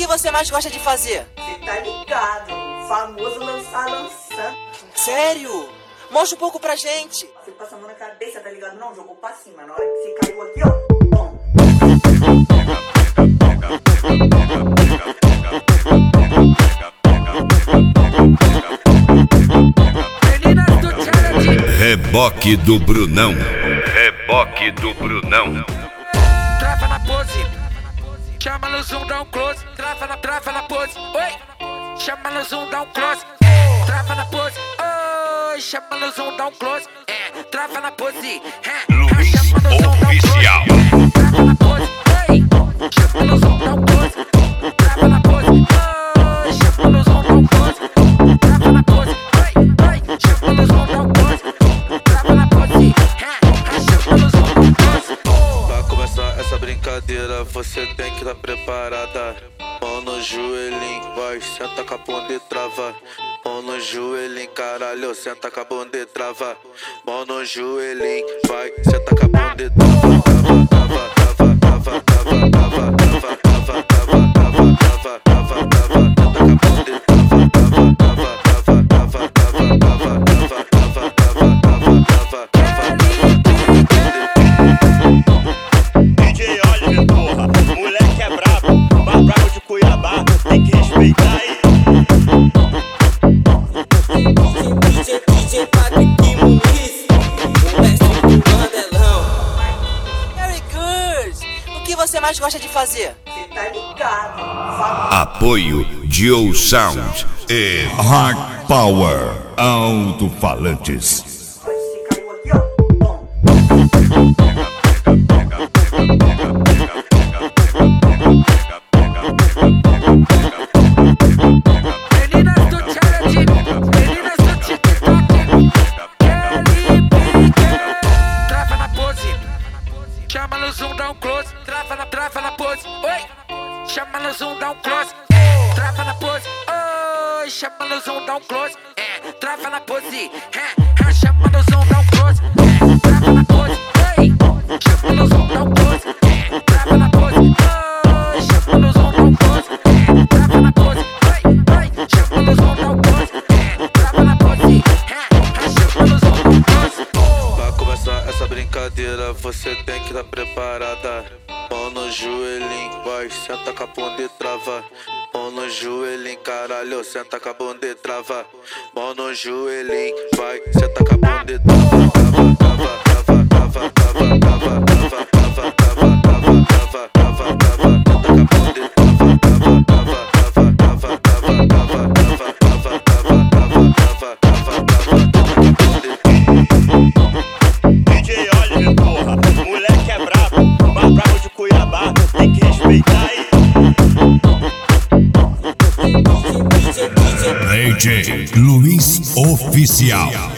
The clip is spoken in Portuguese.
que você mais gosta de fazer? Cê tá ligado, famoso lança. Sério? Mostra um pouco pra gente. Você passa a mão na cabeça, tá ligado? Não, jogou pra cima. Na hora que você caiu aqui, ó. Bom. Reboque do Brunão. Reboque do Brunão. Trava na pose, chama no zoom, dá um close. Trava na pose, oi. Chama no zoom, dá um close. Trava na pose, oi. Chama no zoom, dá um close. Trava na pose, Luiz Oficial. trava na pose, oi. Chama no zoom, dá um close. Trava na pose, oi. Chama no zoom, dá um close. Trava na pose, oi. Chama no zoom, dá um close. Trava na pose, chama no zoom, dá um close. Pra começar essa brincadeira, você tem que estar preparada. Mão no joelhinho, vai, senta com a bunda e trava. Mão no joelhinho, caralho, senta com a bunda e trava. Mão no joelhinho, vai, senta com a bunda e trava. DJ Oliver, porra, moleque é brabo, mais brabo de Cuiabá, tem que respeitar aí. DJ Patrick Muniz, o mestre do Mandelão. Very good! O que você mais gosta de fazer? Cê tá ligado, famoso. Apoio Dio Sound e Hard Power Alto-Falantes. Você caiu aqui, ó. Bom. Meninas do challenge, meninas do TikTok, trava na pose, chama no zoom, dá um close. Trava na pose, oi. Chama no zoom, dá um close. Trava na pose, oi. Chama no zoom, dá um close. Trava na pose, chama no zoom, dá um close. Trava na pose, oi. Chama no zoom, dá um close. Trava na pose, oi. Chama no zoom, dá um close. Trava na pose, oi. Chama no zoom, dá um close. Trava na pose, chama no zoom, dá um close. Pra começar essa brincadeira, você tem que estar preparada. Mão no joelhinho, vai, senta com a bunda e trava. Mão no joelhinho, caralho, senta com a bunda e trava. Mão no joelhinho, vai, senta com a bunda e trava. DJ Oliver, porra, moleque é brabo, mais brabo de Cuiabá, tem que respeitar aí. DJ Luiz Oficial.